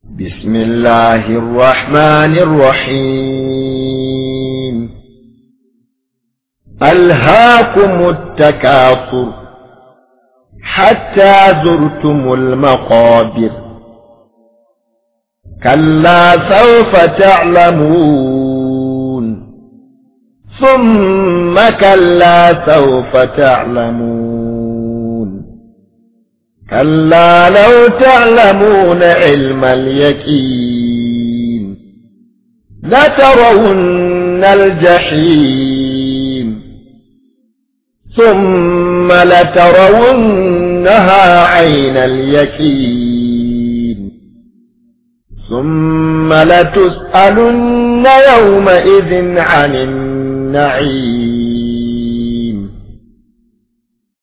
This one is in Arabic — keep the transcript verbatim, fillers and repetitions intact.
بسم الله الرحمن الرحيم. ألهاكم التكاثر حتى زرتم المقابر، كلا سوف تعلمون ثم كلا سوف تعلمون، كلا لو تعلمون علم اليقين لترون الجحيم ثم لترونها عين اليقين ثم لتسألن يومئذ عن النعيم.